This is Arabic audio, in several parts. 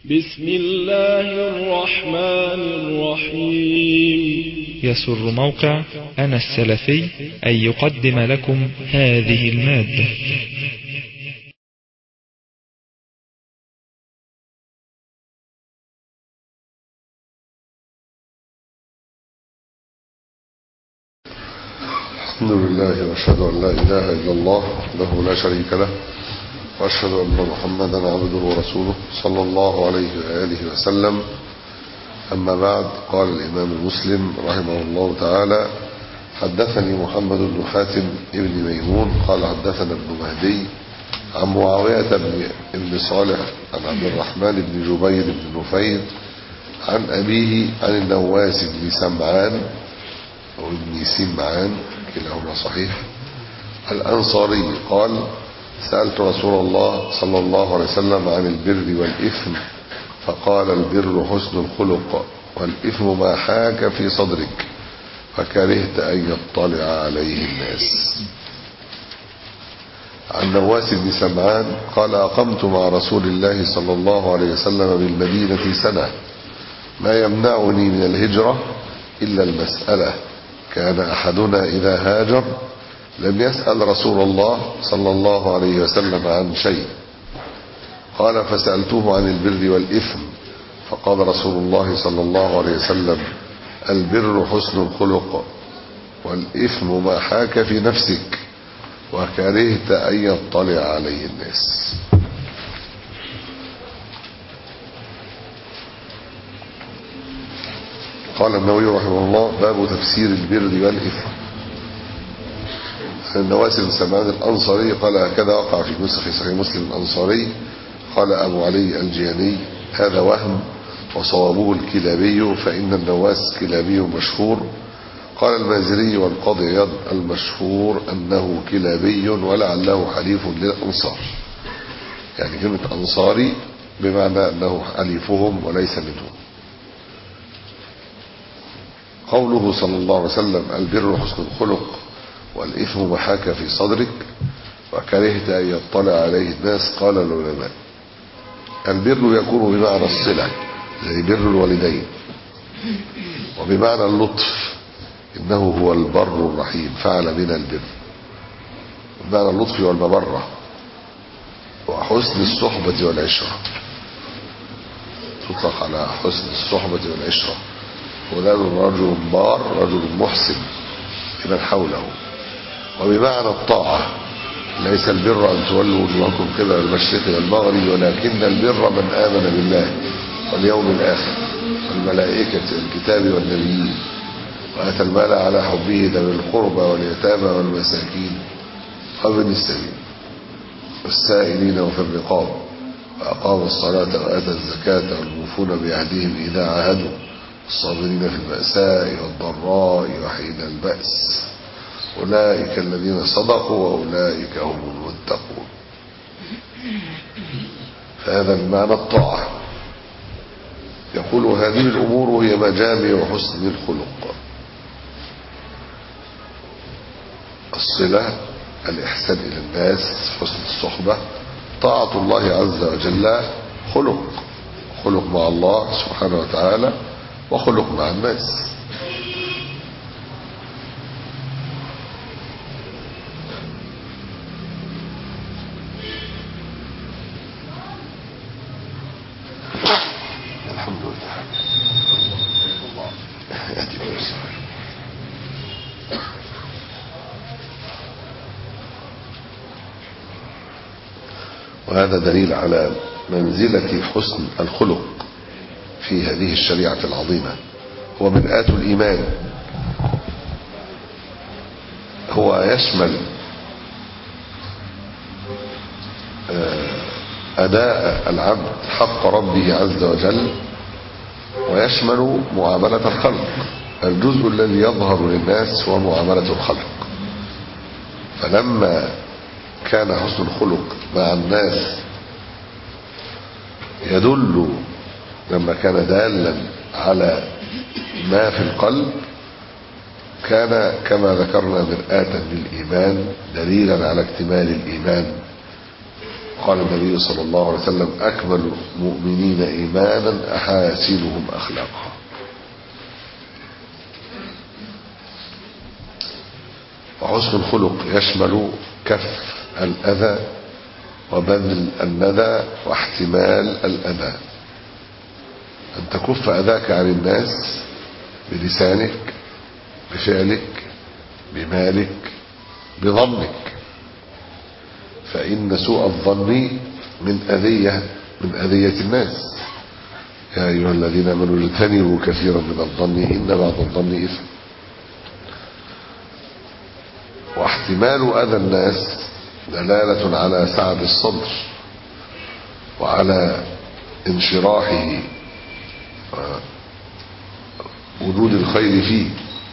بسم الله الرحمن الرحيم. يسر موقع أنا السلفي أن يقدم لكم هذه المادة. الحمد لله وأشهد أن لا إله إلا الله وحده لا شريك له، وأشهد أن محمدا عبده ورسوله صلى الله عليه وآله وسلم. أما بعد، قال الإمام مسلم رحمه الله تعالى: حدثني محمد بن حاتم ابن ميمون قال حدثنا ابن مهدي عن معاوية بن صالح عن عبد الرحمن بن جبير بن نفير عن أبيه عن النواس بن سمعان أو ابن سمعان كلاهما صحيح الأنصاري قال: سألت رسول الله صلى الله عليه وسلم عن البر والإثم فقال: البر حسن الخلق، والإثم ما حاك في صدرك فكرهت أن يطلع عليه الناس. عن نواس بن سمعان قال: أقمت مع رسول الله صلى الله عليه وسلم بالمدينة سنة، ما يمنعني من الهجرة إلا المسألة. كان أحدنا إذا هاجر لم يسأل رسول الله صلى الله عليه وسلم عن شيء. قال: فسألته عن البر والإثم فقال رسول الله صلى الله عليه وسلم: البر حسن الخلق، والإثم ما حاك في نفسك وكرهت أن يطلع عليه الناس. قال النووي رحمه الله: باب تفسير البر والإثم. النواس بن سمعان الأنصاري قال: هكذا وقع في نسخ صحيح مسلم الأنصاري. قال أبو علي الجياني: هذا وهم وصوابه الكلابي، فإن النواس كلابي مشهور. قال المازري والقاضي عياض: المشهور أنه كلابي ولعله حليف للأنصار، يعني كلمة أنصاري بمعنى أنه حليفهم وليس منهم. قوله صلى الله عليه وسلم: البر حسن الخلق والإثم ما حاك في صدرك وكرهت أن يطلع عليه الناس. قال العلماء: البر يكون بمعنى الصلة زي بر الوالدين، وبمعنى اللطف، إنه هو البر الرحيم فعل من البر، بمعنى اللطف والمبرة، وحسن الصحبة والعشرة، تطلق على حسن الصحبة والعشرة. فلان رجل بار رجل محسن لمن حوله. وبمعنى الطاعة، ليس البر أن تولوا وجوهكم قبل المشرق والمغرب، ولكن البر من آمن بالله واليوم الآخر والملائكة والكتاب والنبيين وآتى المال على حبه ذوي القربى واليتامى والمساكين وابن السبيل والسائلين وفي الرقاب وأقاموا الصلاة وآتى الزكاة والموفون بعهدهم إذا عاهدوا الصابرين في البأساء والضراء وحين البأس أولئك الذين صدقوا وأولئك هم المتقون. فهذا بمعنى الطاعة. يقول: هذه الأمور هي مجامع حسن الخلق: الصلة، الإحسان إلى الناس، حسن الصحبة، طاعة الله عز وجل، خلق مع الله سبحانه وتعالى وخلق مع الناس. الحمد لله. وهذا دليل على منزلة حسن الخلق في هذه الشريعة العظيمة. هو مرآة الإيمان، هو يشمل أداء العبد حق ربه عز وجل، ويشمل معاملة الخلق. الجزء الذي يظهر للناس هو معاملة الخلق. فلما كان حسن الخلق مع الناس لما كان دالا على ما في القلب، كان كما ذكرنا مرآة للإيمان، دليلا على اكتمال الإيمان قال النبي صلى الله عليه وسلم أكمل المؤمنين إيمانا أحاسنهم أخلاقا. وحسن الخلق يشمل كف الأذى وبذل الندى واحتمال الأذى، أن تكف أذاك عن الناس بلسانك، بفعلك، بمالك، بظنك، فإن سوء الظن من أذية الناس. يا أيها الذين آمنوا اجتنبوا كثيرا من الظن إن بعض الظن إثم. واحتمال أذى الناس دلالة على سعة الصدر وعلى انشراحه ووجود الخير فيه،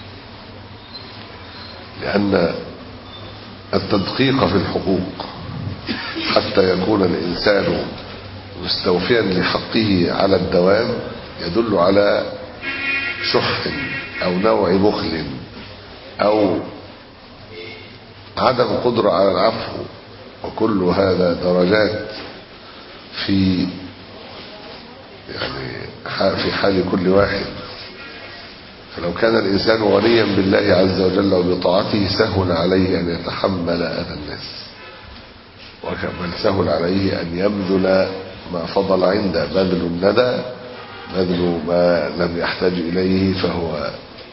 لأن التدقيق في الحقوق حتى يكون الإنسان مستوفيا لحقه على الدوام يدل على شح أو نوع بخل أو عدم قدرة على العفو، وكل هذا درجات في حال كل واحد. فلو كان الإنسان غنيا بالله عز وجل وبطاعته سهل عليه أن يتحمل أذى الناس، وكمن سهل عليه أن يبذل ما فضل عنده، بذل الندى، بذل ما لم يحتاج إليه، فهو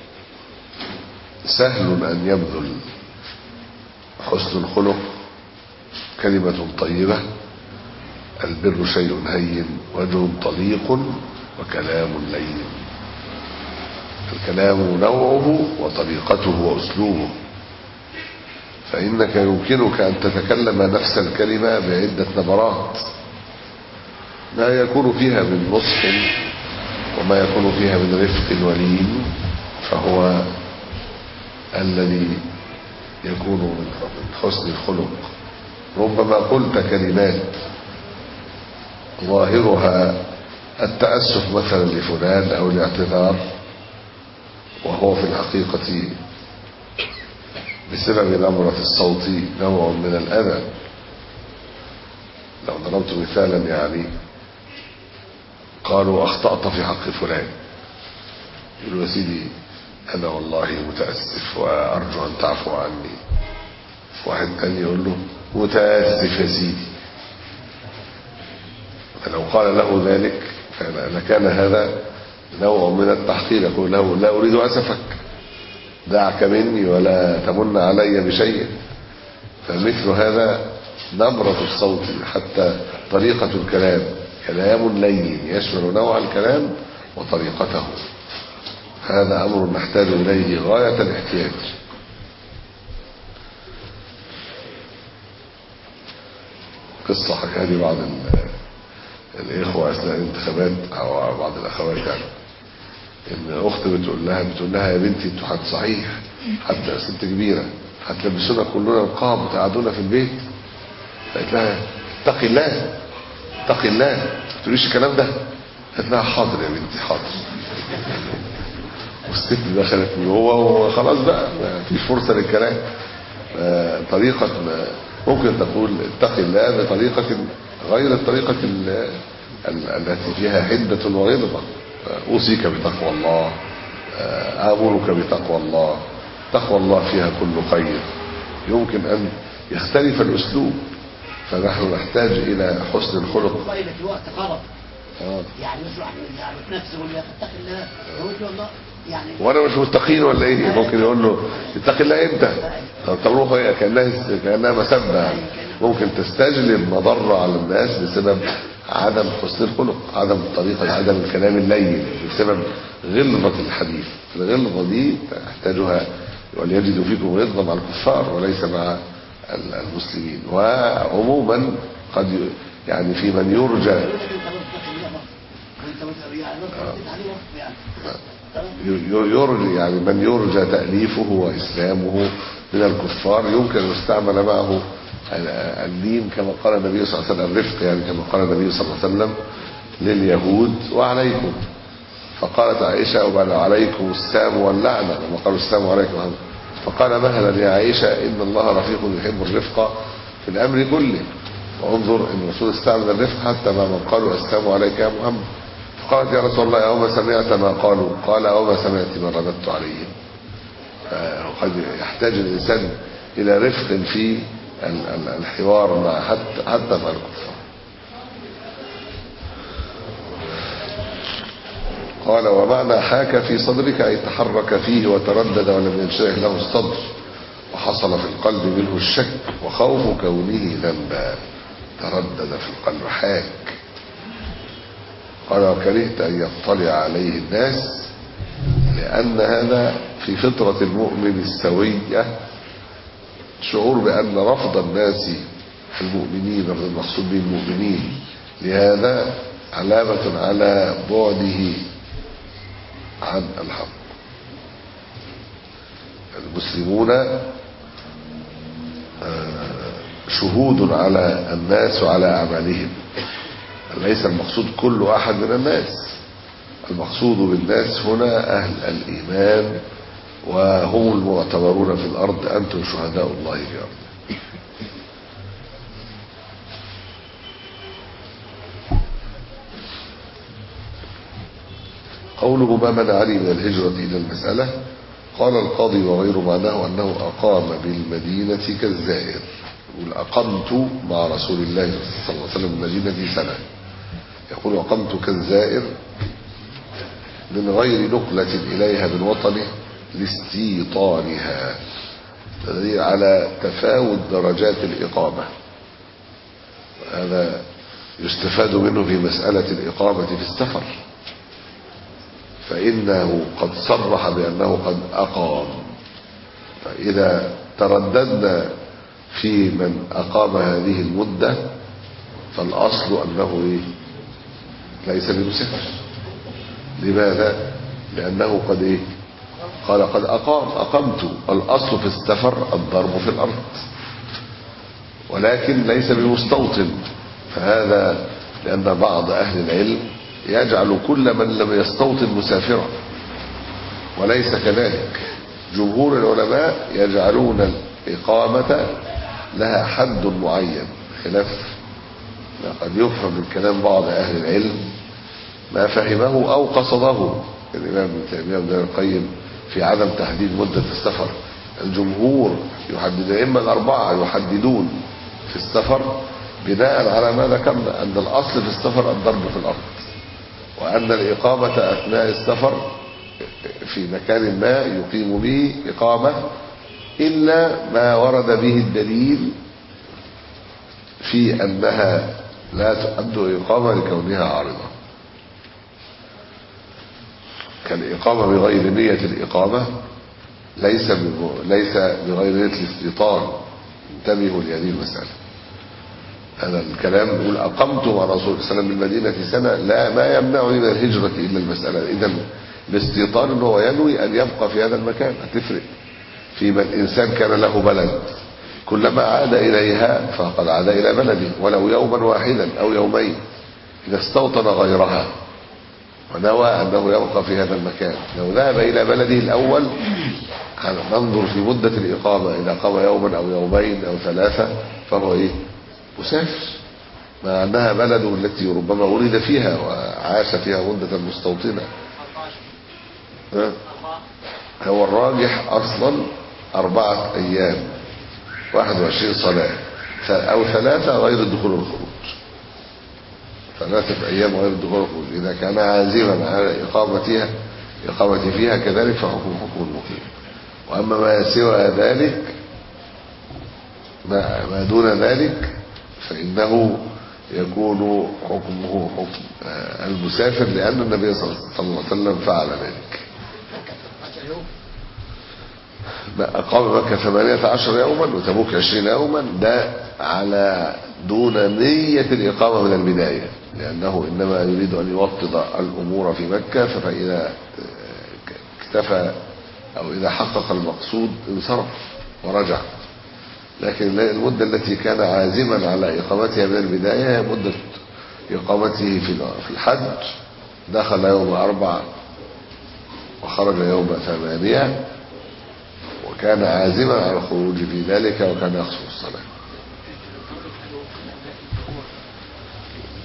سهل أن يبذل. حسن الخلق كلمة طيبة، البر شيء هين، وجه طليق، وكلام لين. الكلام نوعه وطريقته وأسلوبه، فإنك يمكنك أن تتكلم نفس الكلمة بعدة نبرات، ما يكون فيها من نصح وما يكون فيها من رفق ولين، فهو الذي يكون من حسن الخلق. ربما قلت كلمات ظاهرها التأسف مثلا لفلان أو الاعتذار، وهو في الحقيقة بسبب نبرة الصوت نوع من الأذى. لو ضربت مثالا، يعني قالوا أخطأت في حق فلان، يقولوا يا سيدي أنا والله متأسف وأرجو أن تعفو عني. واحد تاني يقول له متأسف يا سيدي. فلو قال له ذلك لكان هذا نوع من التحقير، يقول له لا أريد أسفك، دعك مني ولا تمن علي بشيء. فمثل هذا نبرة الصوت، حتى طريقة الكلام كلام لين يشمل نوع الكلام وطريقته. هذا أمر نحتاج إليه غاية الاحتياج. قصة حكاها لي بعض الإخوة أثناء الانتخابات أو بعض الأخوات، يعني إن أخت بتقول لها يا بنتي انتوا حد صحيح، حتى ست كبيرة، هتلبسونا كلنا نقاب وتقعدونا في البيت. قالت لها اتقي الله اتقي الله، ما تقوليش الكلام ده. قالت لها حاضر يا بنتي حاضر. والست دخلت من جوه وخلاص بقى ما فيش فرصة للكلام. طريقة ممكن تقول اتقي الله بطريقة غير الطريقة التي فيها حدة وغضبة. أوصيك بتقوى الله، آمرك بتقوى الله. تقوى الله فيها كل خير. يمكن أن يختلف الأسلوب، فنحن نحتاج إلى حسن الخلق. طيب في وقت غضب يعني مش واحد يعرف نفسه ولا يتقي الله، يقول له والله يعني وانا مش متقين ولا ايه؟ ممكن يقول له اتقي الله امتى؟ طب تروح كانها مسبه، ممكن تستجلب مضره على الناس بسبب عدم حسن الخلق، عدم الكلام اللين، بسبب غلظه الحديث. الغلظه دي تحتاجها، وليجدوا فيكم غلظه مع الكفار وليس مع المسلمين. وعموما قد يعني في من يرجى يعني من يرجى تأليفه وإسلامه من الكفار، يمكن أن يستعمل معه اللين كما قال النبي صلى الله عليه وسلم، الرفق يعني كما قال النبي صلى الله عليه وسلم لليهود وعليكم. فقالت عائشة وعليكم السلام واللعنة، لما قالوا السلام عليكم. فقال مهلا يا عائشة إن الله رفيق يحب الرفق في الأمر كله، انظر ان الرسول استعمل الرفق حتى مع من قالوا السلام عليك يا محمد، فقالت يا رسول الله أوما سمعت ما قالوا؟ قال أوما سمعت ما رددت عليهم. فقد يحتاج الإنسان إلى رفق في الحوار مع حتى مع الكفار. قال ومعنى حاك في صدرك أي تحرك فيه وتردد ولم ينشرح له الصدر، وحصل في القلب منه الشك وخوف كونه ذنبا. تردد في القلب حاك. قال وكرهت أن يطلع عليه الناس، لأن هذا في فطرة المؤمن السوية شعور بأن رفض الناس المؤمنين، رفض المقصود به المؤمنين، لهذا علامة على بعده عن الحق. المسلمون شهود على الناس وعلى أعمالهم، ليس المقصود كل أحد من الناس، المقصود بالناس هنا أهل الإيمان، وهم المعتبرون في الأرض، أنتم شهداء الله في الأرض. قوله ما منعني من الهجرة إلى المسألة، قال القاضي وغير معناه أنه أقام بالمدينة كالزائر. يقول أقمت مع رسول الله صلى الله عليه وسلم بالمدينة سنة، يقول أقمت كالزائر من غير نقلة إليها من وطنه لاستيطانها. دليل على تفاوت درجات الإقامة، هذا يستفاد منه في مسألة الإقامة في السفر، فإنه قد صرح بأنه قد أقام. فإذا ترددنا في من أقام هذه المدة فالأصل أنه ليس بمسافر. لماذا؟ لأنه قد قال قد أقمت. الأصل في السفر الضرب في الأرض، ولكن ليس بمستوطن. فهذا لأن بعض أهل العلم يجعل كل من لم يستوطن مسافرا، وليس كذلك. جمهور العلماء يجعلون الإقامة لها حد معين، خلاف ما قد يفهم من كلام بعض أهل العلم ما فهمه أو قصده الإمام ابن تيمية وابن القيم في عدم تحديد مدة السفر. الجمهور يحدد، إما الأربعة يحددون في السفر بناء على ما ذكرنا أن الأصل في السفر الضرب في الأرض، وأن الإقامة أثناء السفر في مكان ما يقيم به إقامة إلا ما ورد به الدليل في أنها لا تؤد إقامة لكونها عارضة، كالإقامة بغير نية الإقامة ليس بغير نية الاستيطان. انتبهوا لهذه المسألة. هذا الكلام يقول أقمت مع رسول الله صلى الله عليه وسلم بالمدينة سنة، لا ما يمنعني من الهجرة إلا المسألة. إذن الاستيطان هو ينوي أن يبقى في هذا المكان. هتفرق في من إنسان كان له بلد، كلما عاد إليها فقد عاد إلى بلده ولو يوما واحدا أو يومين. إذا استوطن غيرها ونوى أنه يبقى في هذا المكان، لو ذهب إلى بلده الأول ننظر في مدة الإقامة، إذا قام يوما أو يومين أو ثلاثة فهو مسافر، مع أنها بلده التي ربما ولد فيها وعاش فيها مدة مستوطنة. هو الراجح أصلا 4 أيام 21 صلاة أو 3 غير الدخول والخروج، 3 أيام غير الدخول والخروج. إذا كان عازما على إقامتي فيها كذلك فحكم المقيم. وأما ما سوى ذلك ما دون ذلك فإنه يكون حكمه حكم المسافر، لأن النبي صلى الله عليه وسلم فعل ذلك. أقام مكة 18 يوما وتبوك 20 يوما، ده على دون نية الإقامة من البداية، لأنه إنما يريد أن يوطد الأمور في مكة، فإذا اكتفى أو إذا حقق المقصود انصرف ورجع. لكن المدة التي كان عازما على إقامتها من البداية هي مدة إقامته في الحج. دخل يوم 4 وخرج يوم 8، وكان عازما على الخروج في ذلك، وكان يقصر الصلاة.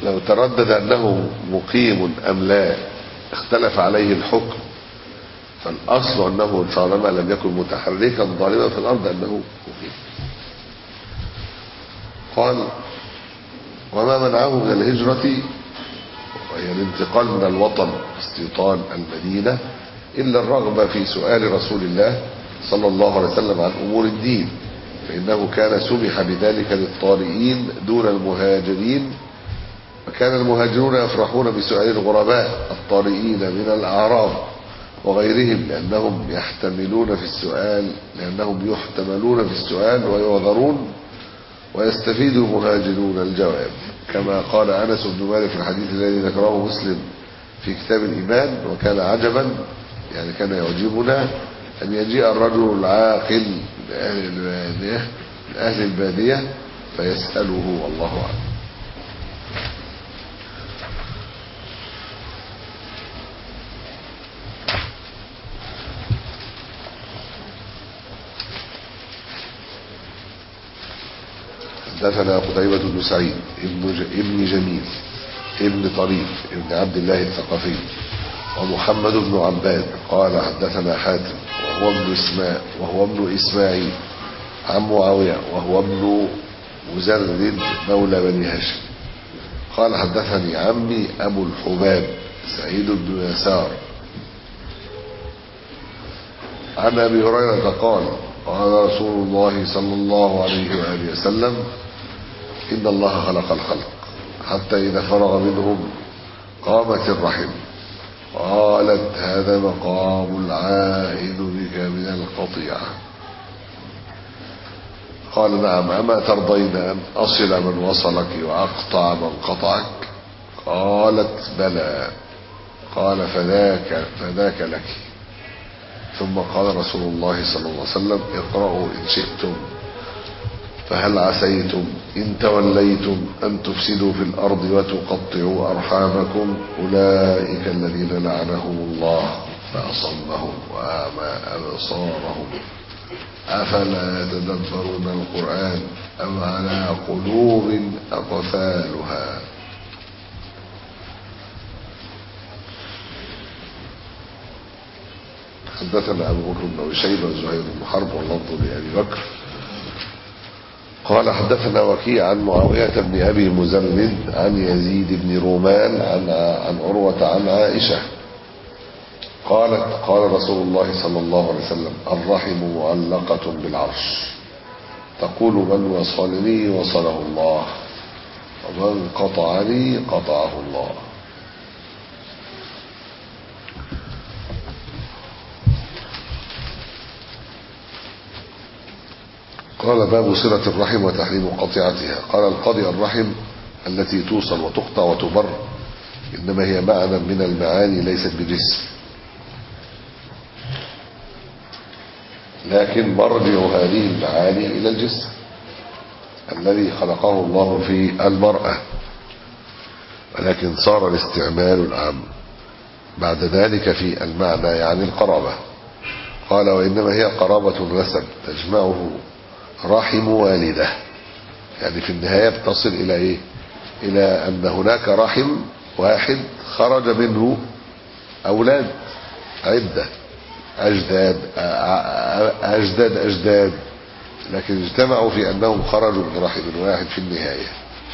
لو تردد أنه مقيم أم لا اختلف عليه الحكم، فالأصل أنه طالما لم يكن متحركا ضاربا في الأرض أنه مقيم. قال وما منعه من الهجرة وهي الانتقال من الوطن استيطان المدينة إلا الرغبة في سؤال رسول الله صلى الله عليه وسلم عن أمور الدين، فإنه كان سمح بذلك للطارئين دون المهاجرين، وكان المهاجرون يفرحون بسؤال الغرباء الطارئين من الأعراب وغيرهم لأنهم يحتملون في السؤال ويعذرون، ويستفيد المهاجرون الجواب، كما قال أنس بن مالك في الحديث الذي ذكره مسلم في كتاب الإيمان: وكان عجبا، يعني كان يعجبنا أن يجيء الرجل العاقل من أهل البادية فيسأله، والله أعلم. حدثنا قتيبة بن سعيد ابن جميل ابن طريف ابن عبد الله الثقفي ومحمد بن عباد قال حدثنا حاتم وهو ابن إسماعيل عن معاوية وهو ابن مزرد مولى بني هاشم قال حدثني عمي أبو الحباب سعيد بن يسار عن أبي هريرة قال قال رسول الله صلى الله عليه وآله وسلم: إن الله خلق الخلق حتى إذا فرغ منهم قامت الرحم، قالت: هذا مقام العائد بك من القطيعة. قال: نعم، أما ترضين أن أصل من وصلك وأقطع من قطعك؟ قالت: بلى. قال: فذاك لك. ثم قال رسول الله صلى الله عليه وسلم: اقرأوا إن شئتم، فهل عسيتم إن توليتم أن تفسدوا في الأرض وتقطعوا أرحامكم؟ أولئك الذين لعنهم الله فأصمهم وأعمى أبصارهم، أفلا يتدبرون القرآن أم على قلوب أقفالها. حدثنا أبو بكر بن أبي شيبة وزهير بن حرب واللفظ لأبي بكر قال حدثنا وكيع عن معاوية بن أبي مزرد عن يزيد بن رومان عن عروة عن عائشة قالت: قال رسول الله صلى الله عليه وسلم: الرحم معلقة بالعرش، تقول: من وصلني وصله الله، ومن قطعني قطعه الله. قال: باب صلة الرحم وتحريم قطيعتها. قال القاضي: الرحم التي توصل وتقطع وتبر إنما هي معنى من المعاني ليست بجسم، لكن مرجع هذه المعاني إلى الجسم الذي خلقه الله في المرأة، ولكن صار الاستعمال العام بعد ذلك في المعنى يعني القرابة. قال: وإنما هي قرابة النسب تجمعه رحم والده، يعني في النهاية بتصل إلى إيه؟ إلى أن هناك رحم واحد خرج منه أولاد عدة أجداد، لكن اجتمعوا في أنهم خرجوا من رحم واحد في النهاية.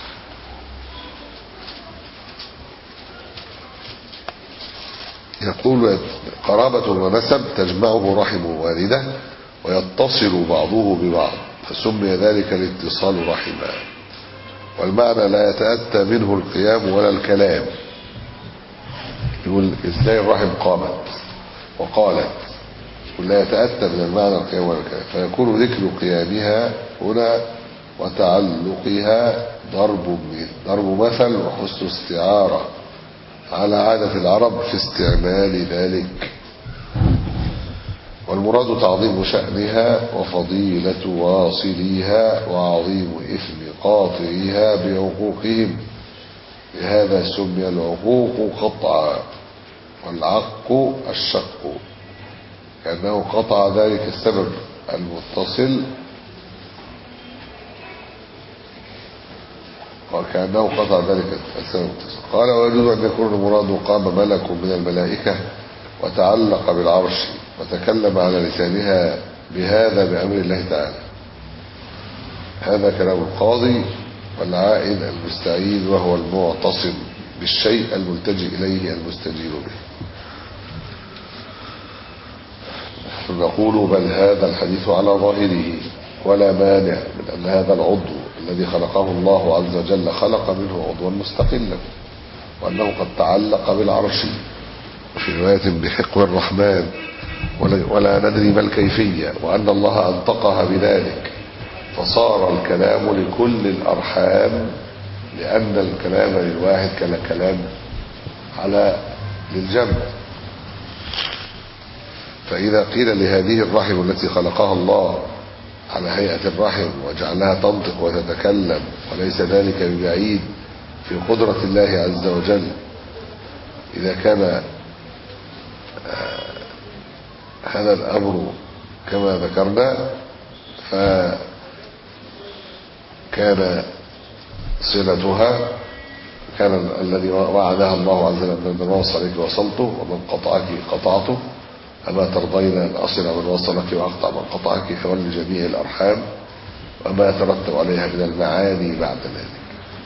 يقول: قرابة ونسب تجمعه رحم والده ويتصل بعضه ببعض، فسمي ذلك الاتصال رحما، والمعنى لا يتأتى منه القيام ولا الكلام. يقول: ازاي الرحم قامت وقالت؟ ولا يتأتى من المعنى القيام ولا الكلام، فيكون ذكر قيامها هنا وتعلقها ضرب مثل وحسن استعارة على عادة العرب في استعمال ذلك، والمراد تعظيم شأنها وفضيلة واصليها وعظيم إثم قاطعيها بعقوقهم، لهذا سمي العقوق قطعا والعق الشق، كأنه قطع ذلك السبب المتصل. وكأنه قطع ذلك السبب. قال ويجوز أن يكون المراد قام ملك من الملائكة وتعلق بالعرش وتكلم على لسانها بهذا بأمر الله تعالى. هذا كلام القاضي. والعائد المستعيد وهو المعتصم بالشيء الملتجئ إليه المستجير به. نقول بل هذا الحديث على ظاهره ولا مانع من أن هذا العضو الذي خلقه الله عز وجل خلق منه عضوا مستقلا، وأنه قد تعلق بالعرش، وفي رواية بحقب الرحمن ولا ندري ما الكيفية، وأن الله أنطقها بذلك فصار الكلام لكل الأرحام، لأن الكلام للواحد كلام على للجمع. فإذا قيل لهذه الرحم التي خلقها الله على هيئة الرحم وجعلها تنطق وتتكلم وليس ذلك ببعيد في قدرة الله عز وجل، إذا كان هذا الأمر كما ذكرنا فكان صلتها كان الذي وعدها الله عز وجل من وصلك وصلته ومن قطعك قطعته، أما ترضين أن أصل من وصلك وأقطع من قطعك كون لجميع الأرحام وما ترتب عليها من المعاني بعد ذلك.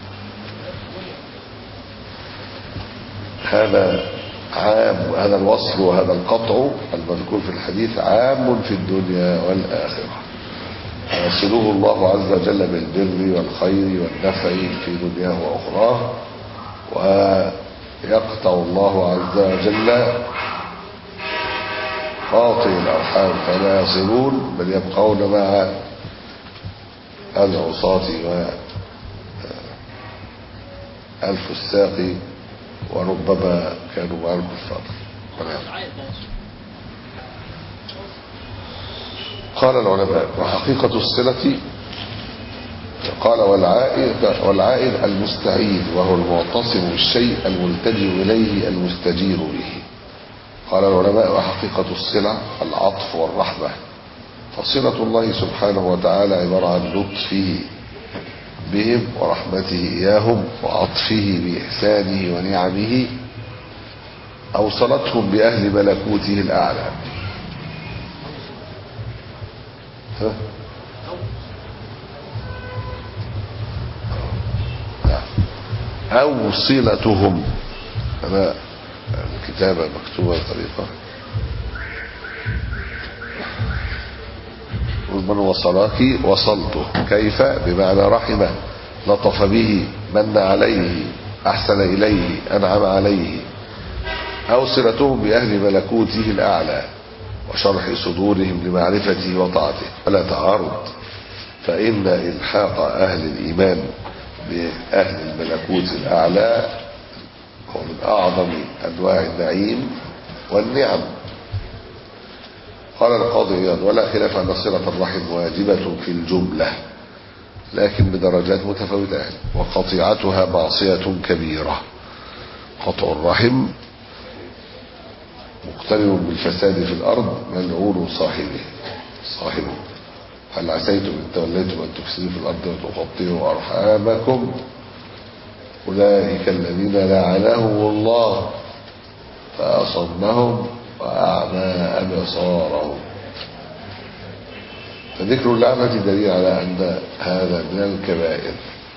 هذا عام، هذا الوصل وهذا القطع المذكور في الحديث عام في الدنيا والآخرة، يوصله الله عز وجل بالبر والخير والنفع في دنياه وأخراه، ويقطع الله عز وجل قاطع الأرحام فلا يصلون بل يبقون مع العصاة والفساق وربما كانوا مع الكفار. قال العلماء وحقيقة الصلة، قال والعائد المستعيد وهو المعتصم بالشيء الملتجئ إليه المستجير به. قال العلماء وحقيقة الصلة العطف والرحمة، فصلة الله سبحانه وتعالى عبارة عن لطفه بهم ورحمته إياهم وعطفه بإحسانه ونعمه أوصلتهم بأهل ملكوته الأعلى. أو صلتهم، أنا الكتابة مكتوبة بطريقة من وصلك وصلته، كيف؟ بمعنى رحمه، لطف به، من عليه، أحسن إليه، أنعم عليه. أو صلتهم بأهل ملكوته الأعلى وشرح صدورهم لمعرفته وطاعته. ولا تعارض، فإن إلحاق أهل الإيمان بأهل الملكوت الأعلى هو من أعظم أنواع النعيم والنعم. قال القاضي عياض ولا خلاف أن صلة الرحم واجبة في الجملة لكن بدرجات متفاوتة، وقطيعتها معصية كبيرة. قطع الرحم مقترن بالفساد في الأرض ملعون صاحبه. هل عسيتم إن توليتم أن تفسدوا في الأرض وتقطعوا أرحامكم أولئك الذين لعنهم الله فأصمهم وأعمى أبصارهم. فذكر اللعنة دليل على أن هذا من الكبائر.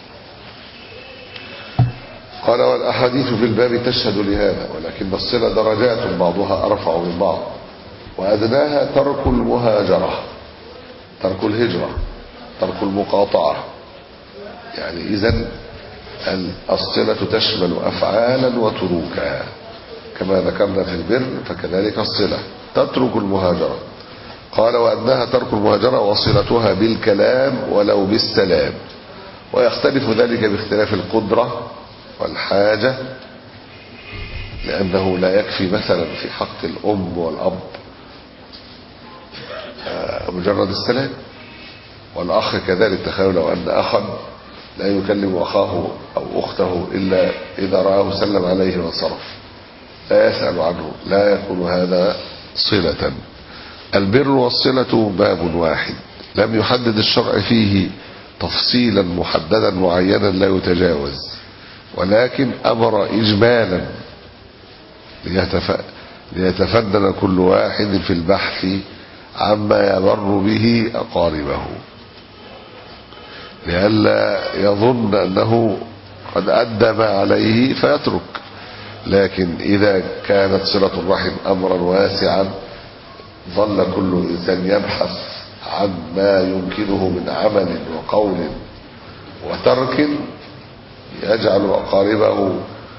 قال والأحاديث في الباب تشهد لهذا، ولكن الصلة درجات بعضها أرفع من بعض، وأدناها ترك المهاجرة، ترك الهجرة، ترك المقاطعة. يعني إذن الصلة تشمل أفعالا وتروكا، كما ذكرنا في البر فكذلك الصلة تترك المهاجرة. قال وأنها ترك المهاجرة وصلتها بالكلام ولو بالسلام، ويختلف ذلك باختلاف القدرة والحاجة، لأنه لا يكفي مثلا في حق الأم والأب مجرد السلام، والأخ كذلك. تخيل لو أن أخا لا يكلم أخاه أو أخته إلا إذا رآه سلم عليه وانصرف، لا يسأل عنه، لا يكون هذا صلة. البر والصلة باب واحد لم يحدد الشرع فيه تفصيلا محددا معينا لا يتجاوز، ولكن أمر إجمالا ليتفنن كل واحد في البحث عما يمر به أقاربه، لئلا يظن أنه قد أدى ما عليه فيترك. لكن إذا كانت صلة الرحم أمرا واسعا ظل كل إنسان يبحث عن ما يمكنه من عمل وقول وترك يجعل أقاربه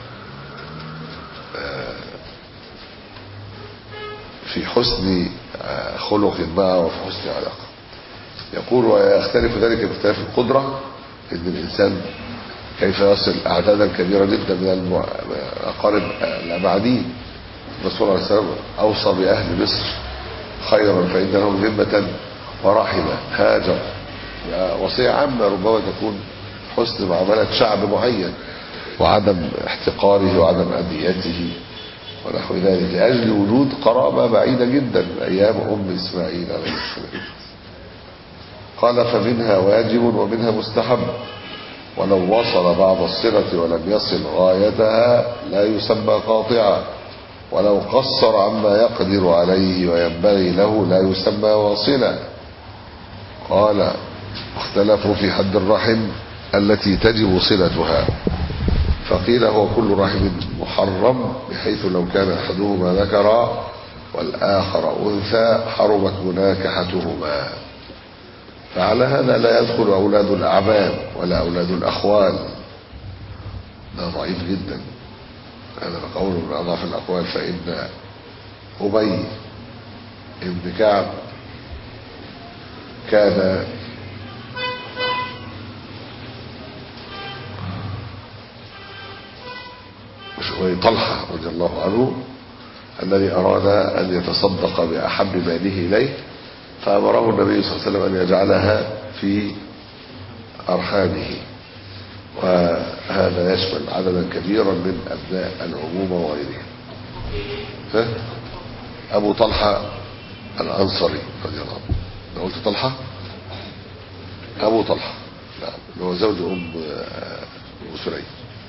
في حسن خلق معه وفي حسن علاقة. يقول ويختلف ذلك باختلاف القدرة، إن الإنسان كيف يصل أعدادا كبيرة جدا من الأقارب الأبعدين. الرسول صلى الله عليه وسلم أوصى بأهل مصر خيرا فإن لهم ذمة ورحمة. هاجر وصية عامة ربما تكون حسن معاملة شعب معين وعدم احتقاره وعدم أذيته ونحو ذلك، لأجل وجود قرابة بعيدة جدا من أيام إسماعيل عليه السلام. قال فمنها واجب ومنها مستحب، ولو وصل بعض الصلة ولم يصل غايتها لا يسمى قاطعا، ولو قصر عما يقدر عليه وينبغي له لا يسمى واصلا. قال اختلفوا في حد الرحم التي تجب صلتها، فقيل هو كل رحم محرم، بحيث لو كان أحدهما ذكرا والآخر أنثى حرمت مناكحتهما. فعلى هذا لا يدخل أولاد الأعمام ولا أولاد الأخوال. ده ضعيف جدا، هذا قول من أضعف الأقوال. فإن أبي ابن كعب كان طلحة رضي الله عنه الذي أراد أن يتصدق بأحب ماله إليه، فأمره النبي صلى الله عليه وسلم أن يجعلها في أرحامه، وهذا يشمل عددا كبيرا من أبناء العمومة وغيرهم. أبو طلحة الأنصري رضي الله عنه. أنا قلت طلحة؟ أبو طلحة، نعم، هو زوج أم سليم.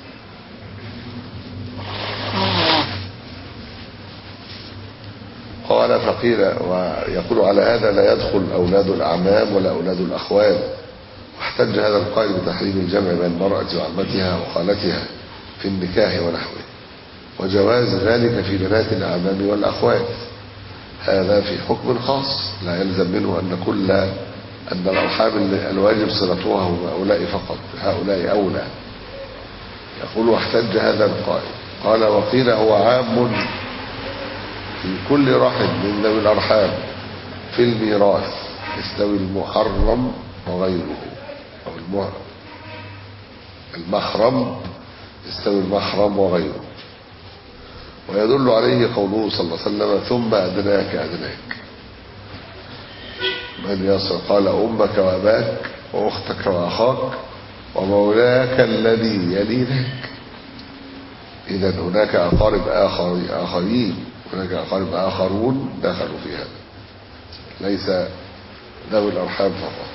قال فقيل ويقول على هذا لا يدخل أولاد الأعمام ولا أولاد الأخوال. واحتج هذا القائل بتحريم الجمع بين المرأة وعمتها وخالتها في النكاح ونحوه، وجواز ذلك في بنات الأعمام والأخوال. هذا في حكم خاص لا يلزم منه أن الأرحام الواجب صلتها هم هؤلاء فقط، هؤلاء أولى. يقول واحتج هذا القائل. قال وقيل هو عام في كل رحم من ذوي الأرحام في الميراث يستوي المحرم وغيره، أو المحرم يستوي المحرم وغيره. ويدل عليه قوله صلى الله عليه وسلم ثم أدناك أدناك من يصل. قال أمك وأباك وأختك وأخاك ومولاك الذي يلينك. إذن هناك أقارب آخرين، هناك أقارب آخرون دخلوا في هذا، ليس ذوي الأرحام فقط.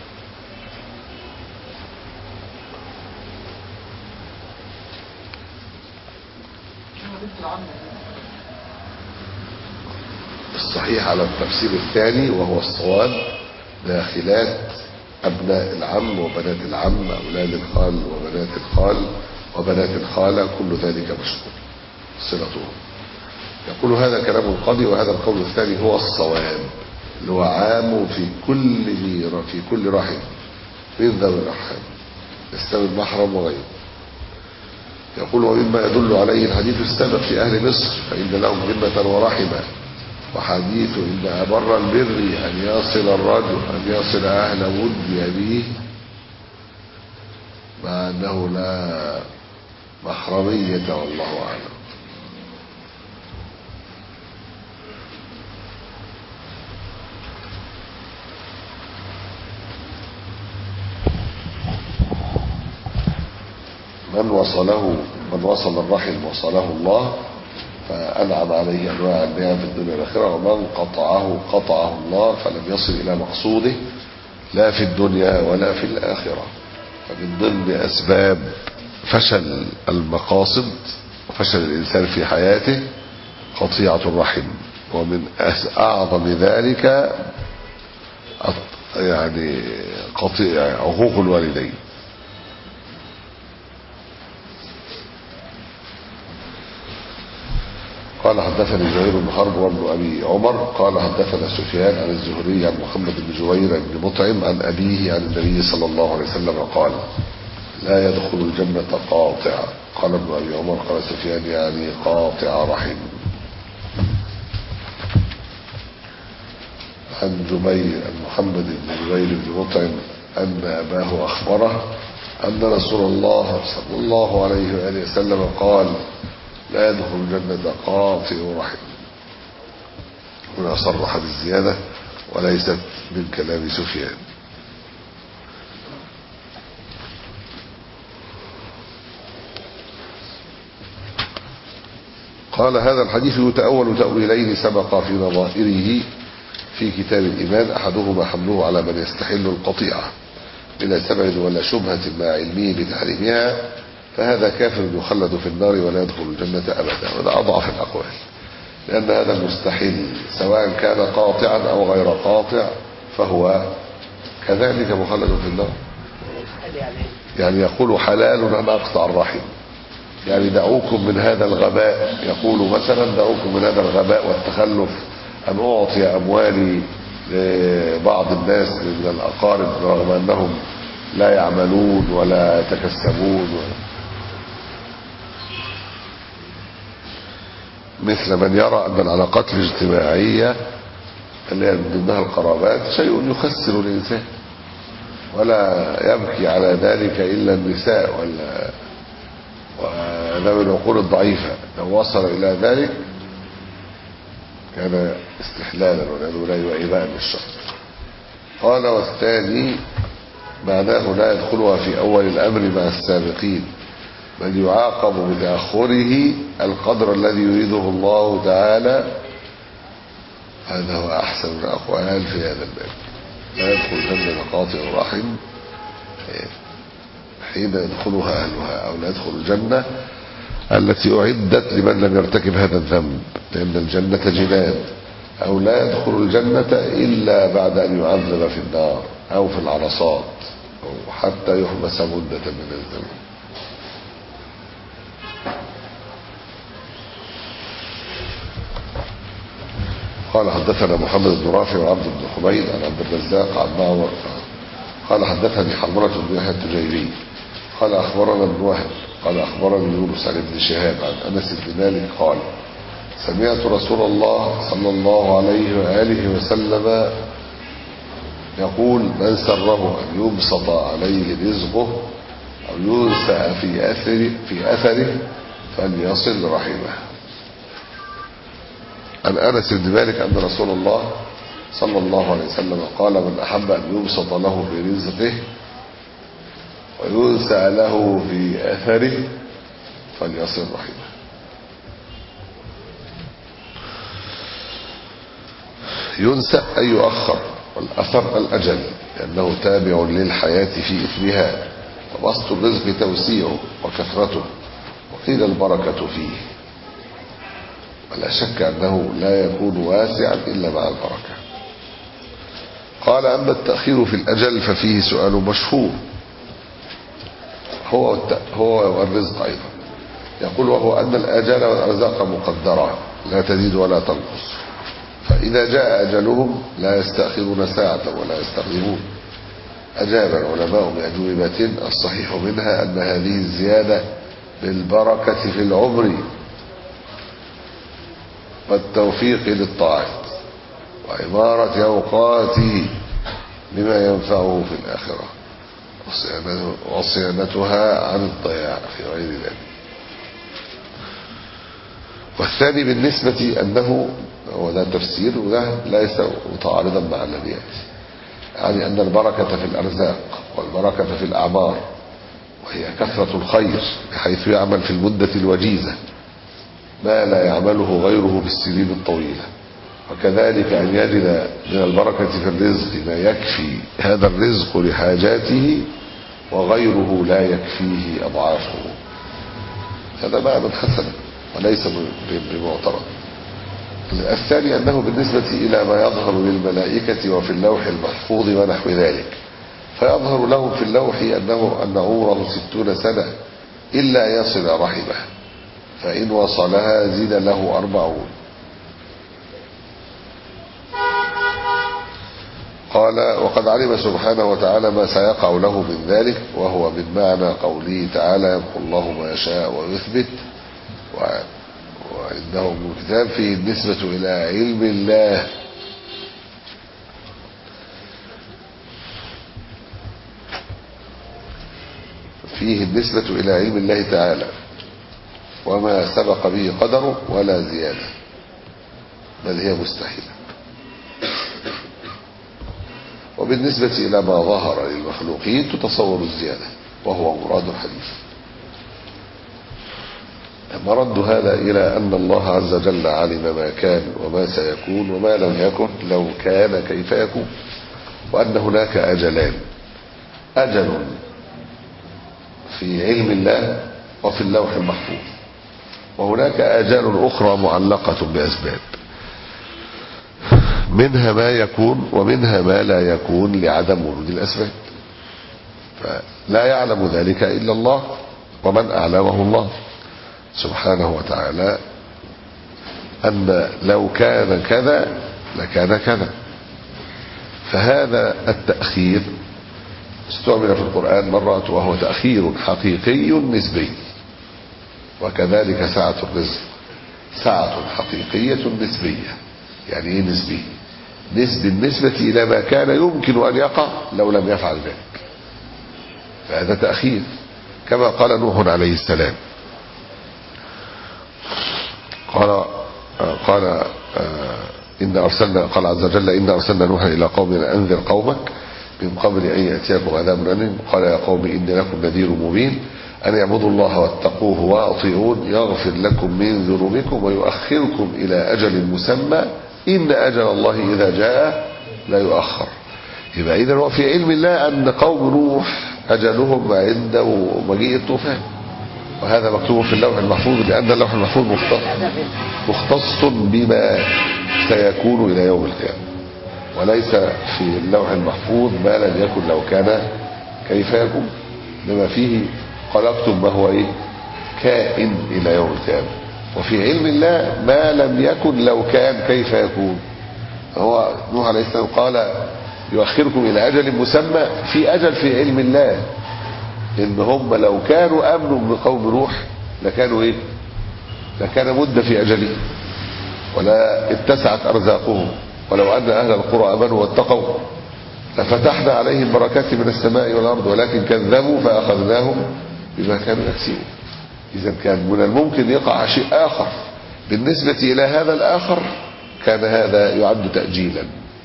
الصحيح على التفسير الثاني وهو الصواب داخلات أبناء العم وبنات العم، أولاد الخال وبنات الخال وبنات الخالة، كل ذلك مشكور صلتهم. يقول هذا كلام القاضي، وهذا القول الثاني هو الصواب، اللي هو عام في كل رحم من ذوي الأرحام يستوي المحرم وغيره. يقول ومما يدل عليه الحديث السابق في أهل مصر فإن لهم ذمة ورحمة، وحديث إن أبر البر أن يصل الرجل أن يصل أهل ود أبيه، مع أنه لا محرمية والله أعلم. من وصل الرحم وصله الله فأنعم عليه أنواع النعم في الدنيا والآخرة، ومن قطعه الله فلم يصل إلى مقصوده لا في الدنيا ولا في الآخرة. فمن ضمن أسباب فشل المقاصد وفشل الإنسان في حياته قطيعة الرحم، ومن أعظم ذلك يعني عقوق الوالدين. قال حدثني زهير بن حرب وابن أبي عمر قال حدثنا سفيان عن الزهري عن محمد بن جبير بن مطعم عن أبيه عن النبي صلى الله عليه وسلم قال لا يدخل الجنة قاطع. قال ابن أبي عمر قال سفيان يعني قاطع رحم. عن جبير عن محمد بن جبير بن مطعم أن أباه أخبره أن رسول الله صلى الله عليه وآله وسلم قال لا يدخل الجنة قاطع رحم. هنا صرح بالزيادة وليست من كلام سفيان. قال هذا الحديث يتأول تأويلين سبق في نظائره في كتاب الإيمان، أحدهما حمله على من يستحل القطيعة بلا سبب ولا شبهة مع علمه بتحريمها، فهذا كافر يخلد في النار ولا يدخل الجنة أبدا. وهذا أضعف الأقوال، لأن هذا المستحيل سواء كان قاطعا أو غير قاطع فهو كذلك مخلد في النار. يعني يقول حلال أن أقطع الرحم، يعني دعوكم من هذا الغباء، يقول مثلا دعوكم من هذا الغباء والتخلف أن أعطي أموالي لبعض الناس من الأقارب رغم أنهم لا يعملون ولا يتكسبون، مثل من يرى أن العلاقات الاجتماعية اللي هي من ضمنها القرابات شيء يخسر الإنسان ولا يبكي على ذلك إلا النساء وذوي العقول الضعيفة. لو وصل إلى ذلك كان استحلالا والعياذ وإباء للشر. قال والثاني معناه لا يدخلها في أول الأمر مع السابقين، بل يعاقب بتأخره القدر الذي يريده الله تعالى. هذا هو أحسن الأقوال في هذا الباب. لا يدخل الجنة قاطع الرحم حين يدخلها أهلها، أو لا يدخل الجنة التي أعدت لمن لم يرتكب هذا الذنب، لأن الجنة جنان. أو لا يدخل الجنة إلا بعد أن يعذب في النار أو في العرصات أو حتى يحبس مدة من الزمن. قال حدثنا محمد بن رافع وعبد بن حميد عن عبد الرزاق عن معمر قال حدثني حرملة بن يحيى التجيبي قال أخبرنا ابن وهب قال أخبرني يونس عن ابن شهاب عن أنس بن مالك قال سمعت رسول الله صلى الله عليه وآله وسلم يقول من سره أن يبسط عليه رزقه أو ينسأ في أثره فليصل رحمه. عن أنس بن مالك أن رسول الله صلى الله عليه وسلم قال من أحب أن يبسط له في رزقه وينسأ له في أثره فليصل رحمه. ينسأ أي يؤخر، والأثر الأجل لأنه تابع للحياة في إثمها، وبسط الرزق توسيعه وكثرته، وقيل البركة فيه، ولا شك أنه لا يكون واسعا إلا مع البركة. قال أما التأخير في الأجل ففيه سؤال مشهور هو والرزق أيضا. يقول وهو أن الآجال والأرزاق مقدرة لا تزيد ولا تنقص، فإذا جاء أجلهم لا يستأخرون ساعة ولا يستقدمون. أجاب العلماء بأجوبة الصحيح منها أن هذه الزيادة بالبركة في العمر والتوفيق للطاعات وعمارة أوقاته بما ينفعه في الآخرة وصيانتها عن الضياع في غير ذلك. والثاني بالنسبة أنه وده تفسير وده ليس متعارضا مع الذي يأتي، يعني أن البركة في الأرزاق والبركة في الأعمار وهي كثرة الخير بحيث يعمل في المدة الوجيزة ما لا يعمله غيره بالسنين الطويلة، وكذلك أن يجد من البركة في الرزق ما يكفي هذا الرزق لحاجاته وغيره لا يكفيه أضعافه. هذا معنى حسن وليس بمعترض. الثاني أنه بالنسبة إلى ما يظهر للملائكة وفي اللوح المحفوظ ونحو ذلك، فيظهر لهم في اللوح أن عمره 60 سنة إلا يصل رحمه، فإن وصلها زيد له 40. قال وقد علم سبحانه وتعالى ما سيقع له من ذلك، وهو من معنى قوله تعالى يمحو الله ما يشاء ويثبت، وعنده من الكتاب فيه النسبة إلى علم الله. فيه النسبة إلى علم الله تعالى وما سبق به قدره ولا زيادة، بل هي مستحيلة. وبالنسبة إلى ما ظهر للمخلوقين تتصور الزيادة، وهو مراد الحديث. مرد هذا إلى أن الله عز وجل علم ما كان وما سيكون وما لم يكن لو كان كيف يكون، وأن هناك أجلان، أجل في علم الله وفي اللوح المحفوظ، وهناك آجال أخرى معلقة بأسباب، منها ما يكون ومنها ما لا يكون لعدم ورود الأسباب، فلا يعلم ذلك إلا الله، ومن أعلمه الله سبحانه وتعالى، أن لو كان كذا لكان كذا. فهذا التأخير استعمل في القرآن مرات، وهو تأخير حقيقي نسبي. وكذلك سعة الرزق سعة حقيقية نسبية. يعني ايه نسبي؟ بالنسبة إلى ما كان يمكن أن يقع لو لم يفعل ذلك، فهذا تأخير. كما قال نوح عليه السلام، قال إن أرسلنا، قال عز وجل إن أرسلنا نوحا إلى قومنا أنذر قومك من قبل أن يأتيكم عذاب أليم، قال يا قوم إني لكم نذير مبين أن اعبدوا الله واتقوه وأطيعون يغفر لكم من ذنوبكم ويؤخركم إلى أجل مسمى إن أجل الله إذا جاء لا يؤخر. يبقى إذن هو في علم الله أن قوم نوح أجلهم عند مجيء الطوفان، وهذا مكتوب في اللوح المحفوظ، لأن اللوح المحفوظ مختص بما سيكون إلى يوم القيامة، وليس في اللوح المحفوظ ما لم يكن لو كان كيف يكون، لما فيه خلقتم ما هو إيه كائن إلى يوم القيامة. وفي علم الله ما لم يكن لو كان كيف يكون. هو نوح عليه السلام قال يؤخركم إلى أجل مسمى، في أجل في علم الله، إن هم لو كانوا أمنوا من قوم نوح لكانوا إيه؟ لكان مدة في أجله ولا اتسعت أرزاقهم، ولو أن أهل القرى آمنوا واتقوا لفتحنا عليهم بركات من السماء والأرض ولكن كذبوا فأخذناهم بما كانوا يكسبون. إذا كان من الممكن يقع شيء آخر بالنسبة إلى هذا الآخر، كان هذا يعد تأجيلا.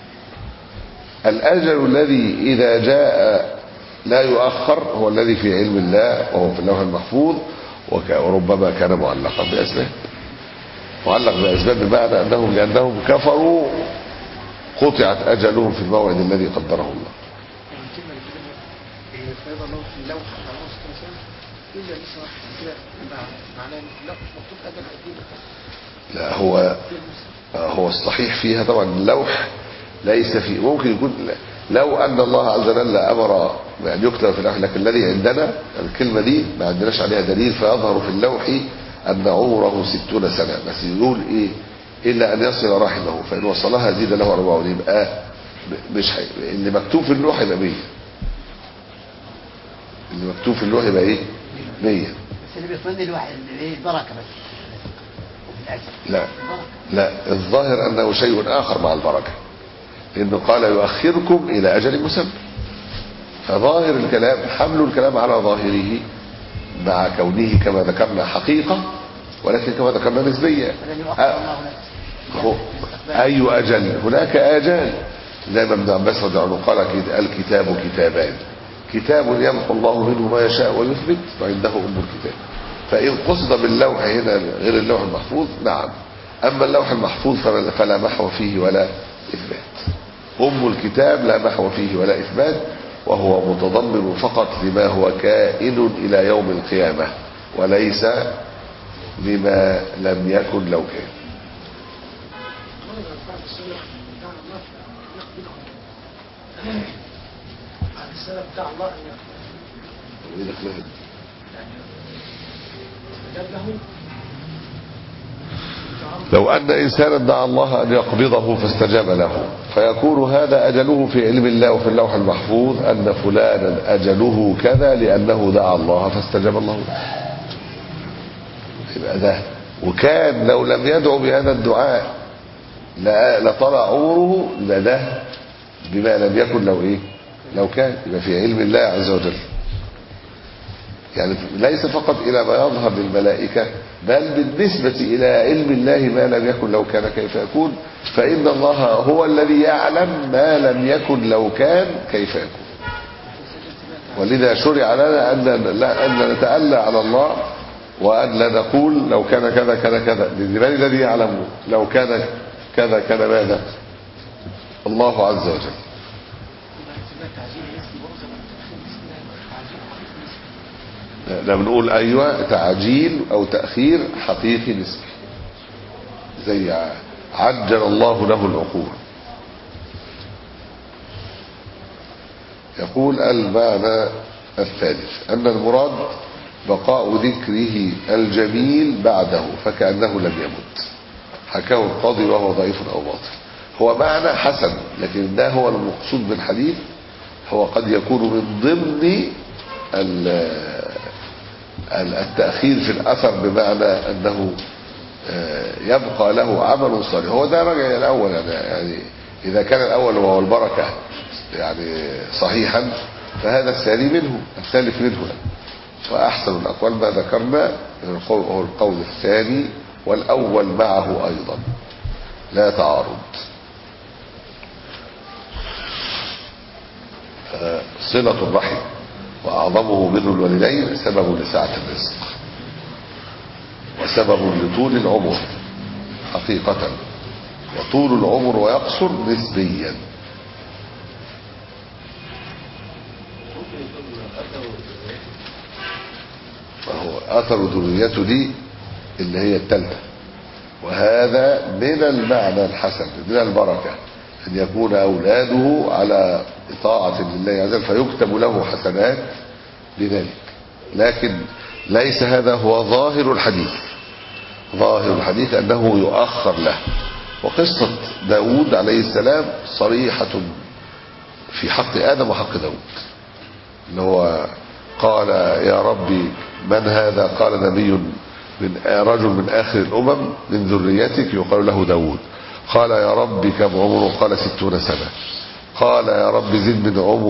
الأجل الذي إذا جاء لا يؤخر هو الذي في علم الله وهو في اللوح المحفوظ، وربما كان معلقا بأسباب. معلق بأسباب بمعنى أنهم لأنهم كفروا قطعت أجلهم في الموعد الذي قدره الله. لا هو الصحيح فيها طبعا اللوح ليس فيه، ممكن يكون لو أن الله عز وجل أمر بأن يكتب في اللوح، لكن الذي عندنا الكلمة دي ما عندناش عليها دليل، فيظهر في اللوح أن عمره 60 سنة، بس يقول إيه إلا أن يصل رحمه فإن وصلها زيد له 40. يبقى مش اللي مكتوب في اللوح يبقى 100، اللي مكتوب في اللوح يبقى إيه 100. بس اللي بيطمن الواحد البركة بس. لا الظاهر أنه شيء آخر مع البركة، لأنه قال يؤخركم إلى أجل مسمى، فظاهر الكلام حمل الكلام على ظاهره مع كونه كما ذكرنا حقيقة، ولكن كما ذكرنا نسبية. أي أجل؟ هناك آجال زي ما ابن عباس رضي الله عنه قال الكتاب كتابان، كتاب يمحو الله منه ما يشاء ويثبت وعنده أم الكتاب. فإن قصد باللوح هنا غير اللوح المحفوظ نعم، أما اللوح المحفوظ فلا محو فيه ولا إثبات. أم الكتاب لا محو فيه ولا إثبات، وهو متضمن فقط لما هو كائن إلى يوم القيامة، وليس لما لم يكن لو كان. السلف بتاع الله لو أن إنسانا دعا الله أن يقبضه فاستجاب له، فيكون هذا أجله في علم الله وفي اللوح المحفوظ أن فلانا أجله كذا لأنه دعا الله فاستجاب الله له. يبقى ده. وكان لو لم يدعو بهذا الدعاء لطلع عمره، يبقى ده بما لم يكن لو كان، يبقى في علم الله عز وجل. يعني ليس فقط إلى ما يظهر للملائكة، بل بالنسبة إلى علم الله ما لم يكن لو كان كيف يكون، فإن الله هو الذي يعلم ما لم يكن لو كان كيف يكون. ولذا شرع لنا أن نتألى على الله، وأن لا نقول لو كان كذا كذا كذا، لمن الذي يعلم لو كان كذا كذا ماذا؟ الله عز وجل. لا بنقول أيوة تعجيل أو تأخير حقيقي نسبي، زي عجل الله له العقوبة. يقول المعنى الثالث أن المراد بقاء ذكره الجميل بعده فكأنه لم يمت، حكاه القاضي وهو ضعيف أو باطل. هو معنى حسن، لكن ده هو المقصود بالحديث، هو قد يكون من ضمن التأخير في الأثر، بمعنى أنه يبقى له عمل صالح. هو ده رجع إلى الأول، يعني إذا كان الأول وهو البركة يعني صحيحا، فهذا الثاني منه، الثالث منه. وأحسن الأقوال ما ذكرنا هو القول الثاني، والأول معه أيضا لا تعارض. صلة الرحم وأعظمه بر الوالدين سبب لسعة الرزق، وسبب لطول العمر حقيقة، وطول العمر ويقصر نسبيا. فهو أثر ذريته دي اللي هي الثالثة، وهذا من المعنى الحسن من البركة، أن يكون أولاده على طاعة لله عز وجل فيكتب له حسنات بذلك. لكن ليس هذا هو ظاهر الحديث. ظاهر الحديث أنه يؤخر له. وقصة داود عليه السلام صريحة في حق آدم وحق داود، إنه هو قال يا ربي من هذا؟ قال نبي رجل من آخر الأمم من ذريتك يقال له داود. قال يا رب كم عمره؟ قال 60 سنة. قال يا رب زد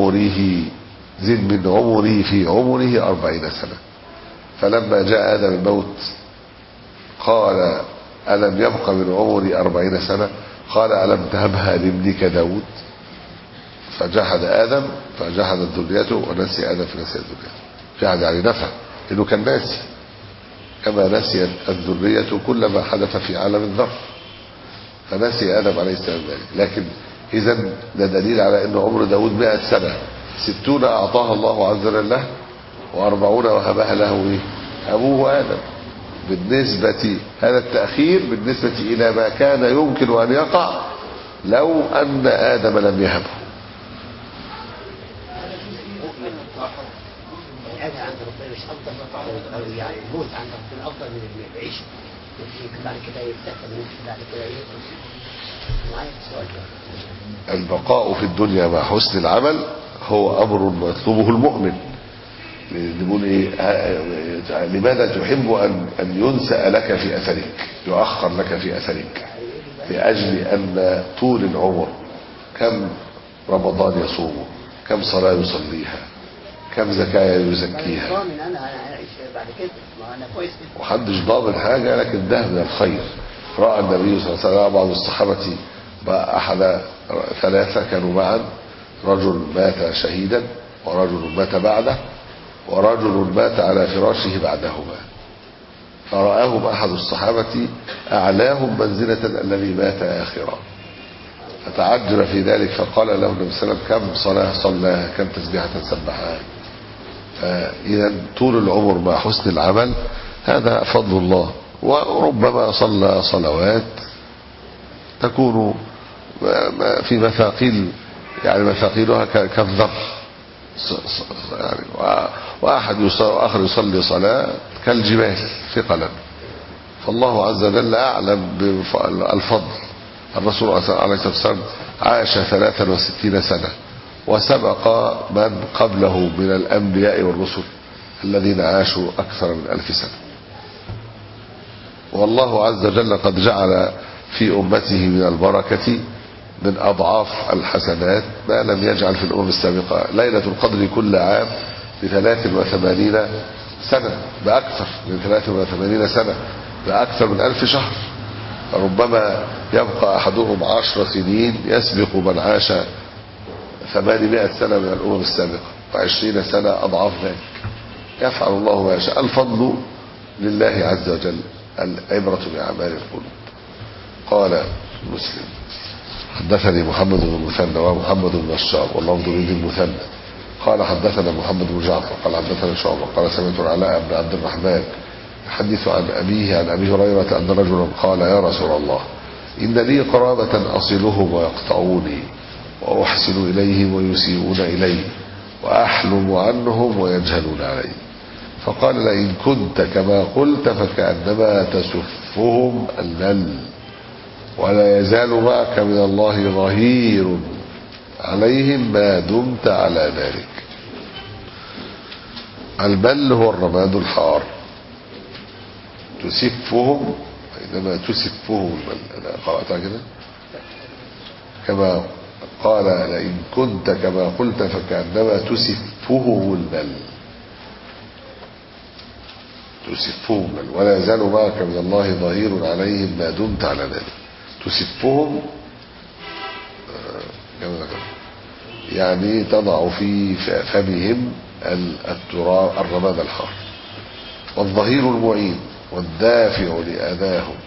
من عمره في عمره 40 سنة. فلما جاء آدم الموت قال ألم يبق من عمري 40 سنة؟ قال ألم تهبها لابنك داود؟ فجحد آدم فجحدت ذريته، ونسي آدم فنسي ذريته. جحد يعني نفى، إنه كان ناسي، كما نسيت الذرية كل ما حدث في عالم الذر، فنسي آدم عليه السلام ذلك. لكن إذن ده دليل على أن عمر داود 100 سنة، 60 أعطاها الله عز وجل له، و40 وهبها له أبوه آدم. بالنسبة هذا التأخير بالنسبة إلى ما كان يمكن أن يقع لو أن آدم لم يهبه. الأذى عند ربنا مش أفضل، يعني الموت عند ربنا أفضل من العيش، بعد كده يبتسم بعد كده معايا السؤال ده. البقاء في الدنيا مع حسن العمل هو أمر يطلبه المؤمن. نقول إيه؟ لماذا تحب أن ينسأ لك في أثرك، يؤخر لك في أثرك؟ لأجل أن طول العمر، كم رمضان يصومه، كم صلاة يصليها، كم زكاة يزكيها. وحدش ضامن حاجة، لكن ده من الخير. رأى النبي صلى الله عليه وسلم بعض الصحابة أحد 3 كانوا معا، رجل مات شهيدا، ورجل مات بعده، ورجل مات على فراشه بعدهما. فرآهم أحد الصحابة أعلاهم منزلة الذي مات آخرا، فتعجل في ذلك فقال له النبي صلى الله عليه وسلم كم صلاة صلاها، كم تسبيحة سبحها. فإذا طول العمر مع حسن العمل هذا فضل الله. وربما صلى صلوات تكون في مثاقيل، يعني مثاقيلها كالذر يعني، وآخر يصلي صلاة كالجبال ثقلا. فالله عز وجل أعلم بالفضل. الرسول عليه الصلاة والسلام عاش 63 سنة وسبق من قبله من الأنبياء والرسل الذين عاشوا أكثر من 1000 سنة. والله عز وجل قد جعل في أمته من البركة من أضعاف الحسنات ما لم يجعل في الأمم السابقة. ليلة القدر كل عام ب83 سنة، بأكثر من 83 سنة، بأكثر من 1000 شهر. ربما يبقى أحدهم 10 سنين يسبق من عاش 800 سنة من الأمم السابقة، و20 سنة أضعاف ذلك. يفعل الله ما يشاء. الفضل لله عز وجل، العبرة بأعمال القلوب. قال مسلم حدثني محمد بن المثنى ومحمد بن بشار واللفظ لذي المثنى قال حدثنا محمد بن جعفر قال حدثنا شعبة قال سمعت العلاء بن عبد الرحمن يحدث عن أبيه عن أبي هريرة أن رجلا قال يا رسول الله إن لي قرابة أصلهم ويقطعوني وأحسن إليهم ويسيئون إلي وأحلم عنهم ويجهلون علي، فقال لئن كنت كما قلت فكأنما تسفهم المل، ولا يزال معك من الله ظهير عليهم ما دمت على ذلك. البل هو الرماد الحار، تسفهم، إنما تسفهم البل. أنا قرأتها كده كما قال لئن كنت كما قلت فكأنما تسفهم البل، تسفهم البل، ولا يزال معك من الله ظهير عليهم ما دمت على ذلك. تسفهم يعني تضع في فمهم التراب الرماد الحار. والظهير المعين والدافع لأذاهم،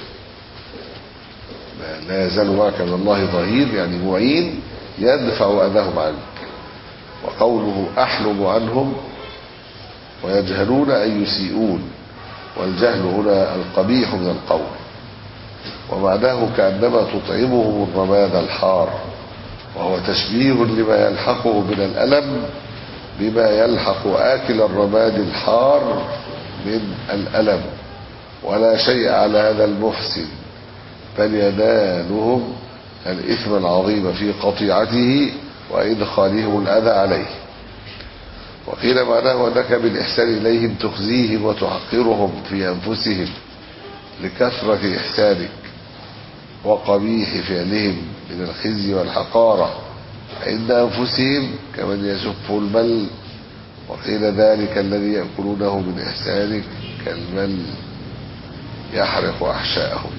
لا يزال معك من الله ظهير يعني معين يدفع أذاهم عنك. وقوله أحلم عنهم ويجهلون أي يسيئون، والجهل هنا القبيح من القول، ومعناه كأنما تطعمهم الرماد الحار، وهو تشبيه لما يلحقه من الألم بما يلحق آكل الرماد الحار من الألم. ولا شيء على هذا المحسن، بل ينالهم الإثم العظيم في قطيعته وإدخالهم الأذى عليه. وقيل معناه أنك بالإحسان إليهم تخزيهم وتحقرهم في أنفسهم لكثرة إحسانك وقبيح فعلهم من الخزي والحقارة عند أنفسهم كمن يسف المل. وقيل ذلك الذي يأكلونه من إحسانك كالمل يحرق أحشاءهم.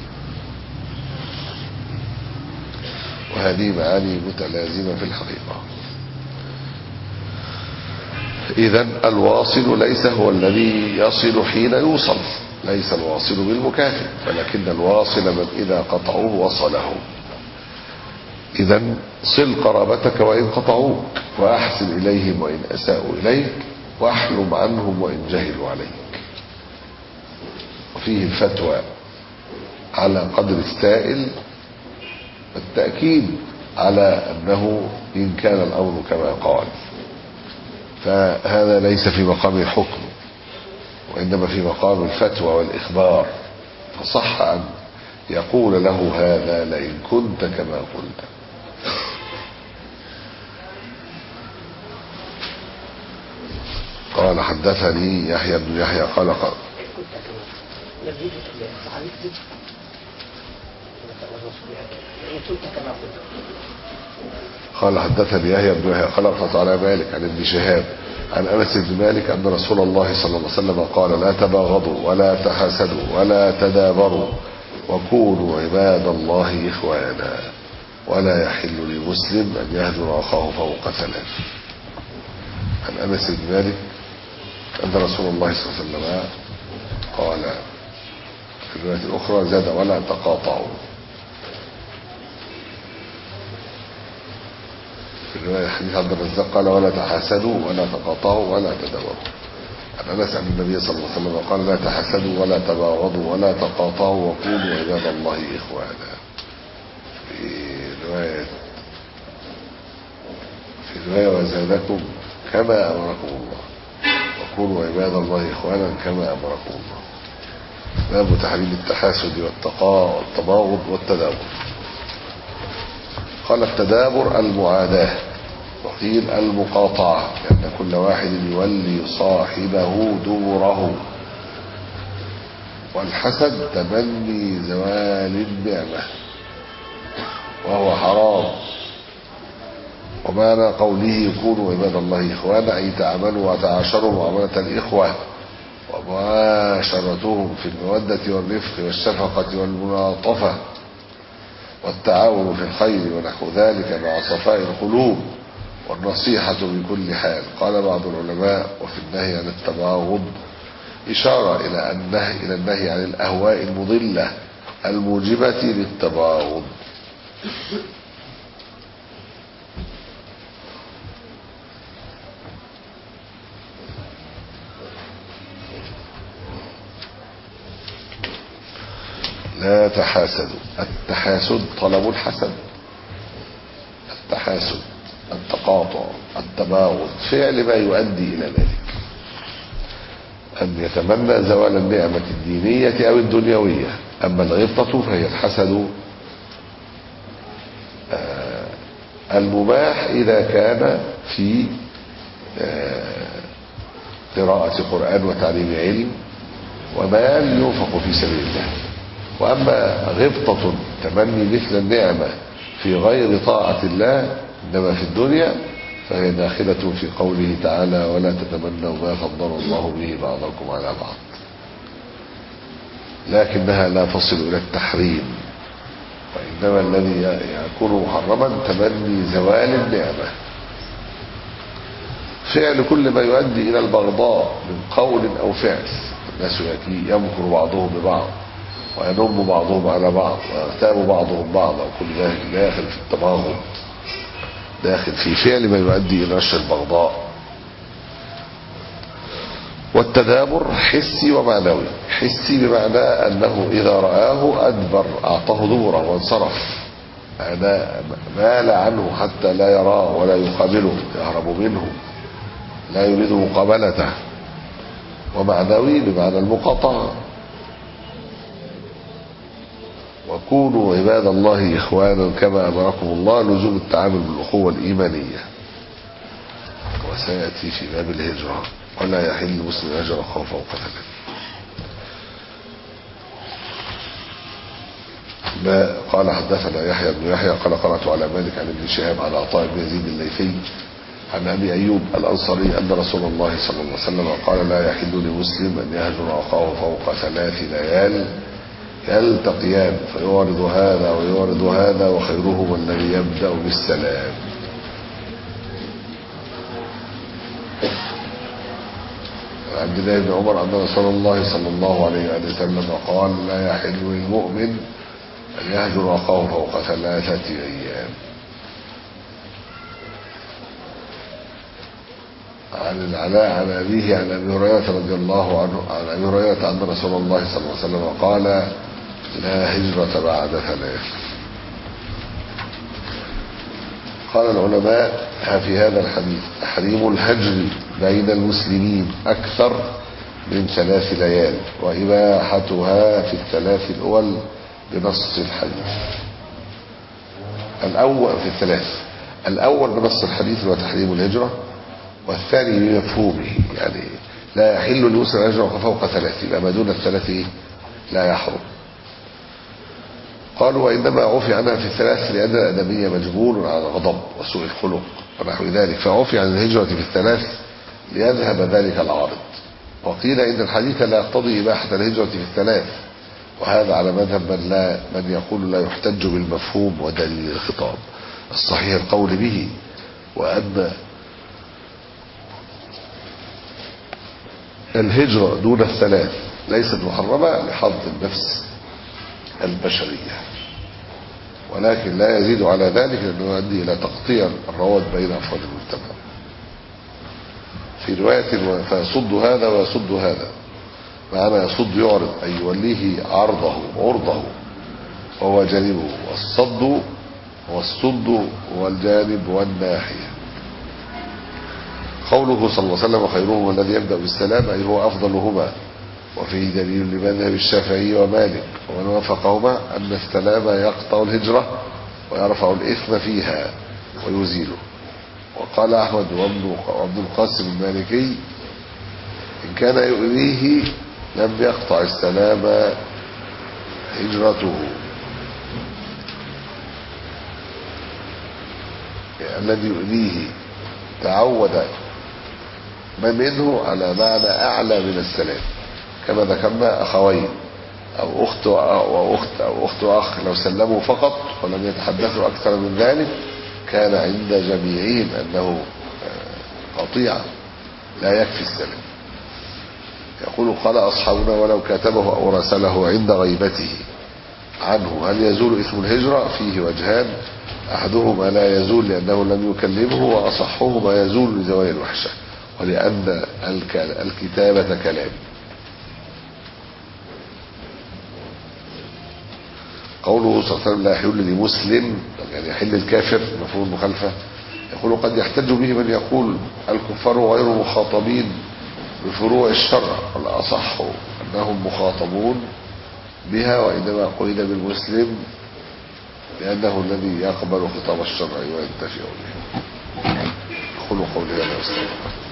وهذه معاني متلازمة في الحقيقة. إذن الواصل ليس هو الذي يصل حين يوصل، ليس الواصل بالمكافئ، ولكن الواصل من إذا قطعوه وصله. إذن صل قرابتك وإن قطعوك، وأحسن إليهم وإن أساءوا إليك، واحلم عنهم وإن جهلوا عليك. وفيه الفتوى على قدر السائل والتأكيد على أنه إن كان الأمر كما قال، فهذا ليس في مقام الحكم وإنما في مقام الفتوى والإخبار. فصح أن يقول له هذا لئن كنت كما قلت. قال حدثني يحيى بن يحيى قال قال حدثني يحيى بن يحيى قال قرأت على مالك عن ابن شهاب عن أنس بن مالك أن رسول الله صلى الله عليه وسلم قال لا تباغضوا ولا تحاسدوا ولا تدابروا وكونوا عباد الله إخوانا، ولا يحل لمسلم أن يهجر أخاه فوق 3. عن أنس بن مالك أن رسول الله صلى الله عليه وسلم قال في الرواية الأخرى زاد ولا تقاطعوا. في الرواية الحديث عبد الرزاق قال ولا تحاسدوا ولا تقاطعوا ولا تدابروا. عن أنس عن النبي صلى الله عليه وسلم قال لا تحاسدوا ولا تباغضوا ولا تقاطعوا وكونوا عباد الله إخوانا. في رواية وزادكم كما أمركم الله وكونوا عباد الله إخوانا كما أمركم الله. باب تحريم التحاسد والتباغض والتدابر. قال التدابر المعاداة وقيل المقاطعة لأن كل واحد يولي صاحبه دبره. والحسد تمني زوال النعمة وهو حرام. ومعنى قوله كونوا عباد الله إخوانا أي تعاملوا وتعاشروا معاملة الإخوة ومعاشرتهم في المودة والرفق والشفقة والملاطفة والتعاون في الخير ونحو ذلك مع صفاء القلوب والنصيحة بكل حال. قال بعض العلماء وفي النهي عن التباغض إشارة إلى النهي عن الأهواء المضلة الموجبة للتباغض. لا تحاسدوا. التحاسد طلب الحسد، التحاسد التقاطع التباغض فعل ما يؤدي إلى ذلك، أن يتمنى زوال النعمة الدينية أو الدنيوية. أما الغبطة فهي الحسد المباح إذا كان في قراءة قرآن وتعليم علم ومال ينفق في سبيل الله. وأما غبطة تمني مثل النعمة في غير طاعة الله إنما في الدنيا فهي داخلة في قوله تعالى ولا تتمنوا ما فضل الله به بعضكم على بعض، لكنها لا تصل إلى التحريم، وإنما الذي يكون محرما تمني زوال النعمة. فعل كل ما يؤدي إلى البغضاء من قول أو فعل. الناس يمكر بعضهم ببعض وينم بعضهم على بعض ويغتاب بعضهم بعضا، وكل ذلك داخل في التباغض، داخل في فعل ما يؤدي إلى نشر البغضاء. والتدابر حسي ومعنوي. حسي بمعنى أنه إذا رآه أدبر أعطاه دبره وانصرف، مال عنه حتى لا يراه ولا يقابله، يهرب منه لا يريد مقابلته. ومعنوي بمعنى المقاطعة. وكونوا عباد الله إخوانا كما أمركم الله، لزوم التعامل بالأخوة الإيمانية. وسيأتي في باب الهجرة ولا يحل المسلم هجر أخاه فوق ثلاث. ما قال حدثنا يحيى بن يحيى قال قرأت على مالك عن ابن شهاب على عطاء بن يزيد الليثي عن أبي أيوب الأنصاري أن رسول الله صلى الله عليه وسلم قال لا يحل لمسلم أن يهجر أخاه فوق 3 ليال يلتقيان فيورد هذا ويورد هذا وخيرهما الذي يبدأ بالسلام. عن عبد الله بن عمر أن رسول الله صلى الله عليه وسلم قال لا يحل للمؤمن أن يهجر أخاه فوق 3 أيام. عن العلاء عن أبيه عن أبي هريرة رضي الله عنه عن أبي هريرة أن رسول الله صلى الله عليه وسلم قال لا هجرة بعد 3. قال العلماء في هذا الحديث تحريم الهجر بين المسلمين أكثر من 3 ليال وإباحتها في 3 الأول بنص الحديث الأول في 3. الأول بنص الحديث هو تحريم الهجرة، والثاني بمفهومه يعني لا يحل للمسلم الهجرة فوق 3، يبقى ما دون 3 لا يحرم. قالوا وإنما عفي عنها في 3 لأن الأدمية مجبول على الغضب وسوء الخلق ونحو ذلك، فعفي عن الهجرة في 3 ليذهب ذلك العارض. وقيل إن الحديث لا يقتضي إباحة الهجرة في 3، وهذا على مذهب من يقول لا يحتج بالمفهوم ودليل الخطاب. الصحيح القول به، وأن الهجرة دون 3 ليست محرمة لحظ النفس البشرية، ولكن لا يزيد على ذلك لأنه يؤدي إلى تقطيع الرواد بين أفراد المجتمع. في رواية فيصد هذا ويصد هذا، معنى يصد يعرض أي يوليه عرضه وهو جانبه، والصد هو الجانب والناحية. قوله صلى الله عليه وسلم خيرهم الذي يبدأ بالسلام أي هو أفضلهما، وفيه دليل لمذهب الشافعي ومالك ومن وافقهما أن السلام يقطع الهجرة ويرفع الإثم فيها ويزيله. وقال أحمد وابن القاسم المالكي إن كان يؤذيه لم يقطع السلام هجرته، الذي يؤذيه تعود منه على معنى أعلى من السلام، كما ذكرنا أخوين أو أخت وأخ لو سلموا فقط ولم يتحدثوا أكثر من ذلك كان عند جميعهم أنه قطيعة لا يكفي السلام. يقول قال أصحابنا ولو كاتبه أو رسله عند غيبته عنه هل يزول إثم الهجرة؟ فيه وجهان، أحدهما لا يزول لأنه لم يكلمه، وأصحهما يزول لزوال الوحشة ولأن الكتابة كلام. قوله صلى الله عليه وسلم لا يحل لمسلم يعني يحل الكافر مفهوم المخالفة. يقول قد يحتج به من يقول الكفار غير مخاطبين بفروع الشرع، والأصح أنهم مخاطبون بها، وإنما قيد بالمسلم لأنه الذي يقبل خطاب الشرع وينتفع به. أقول قولي هذا واستغفر الله.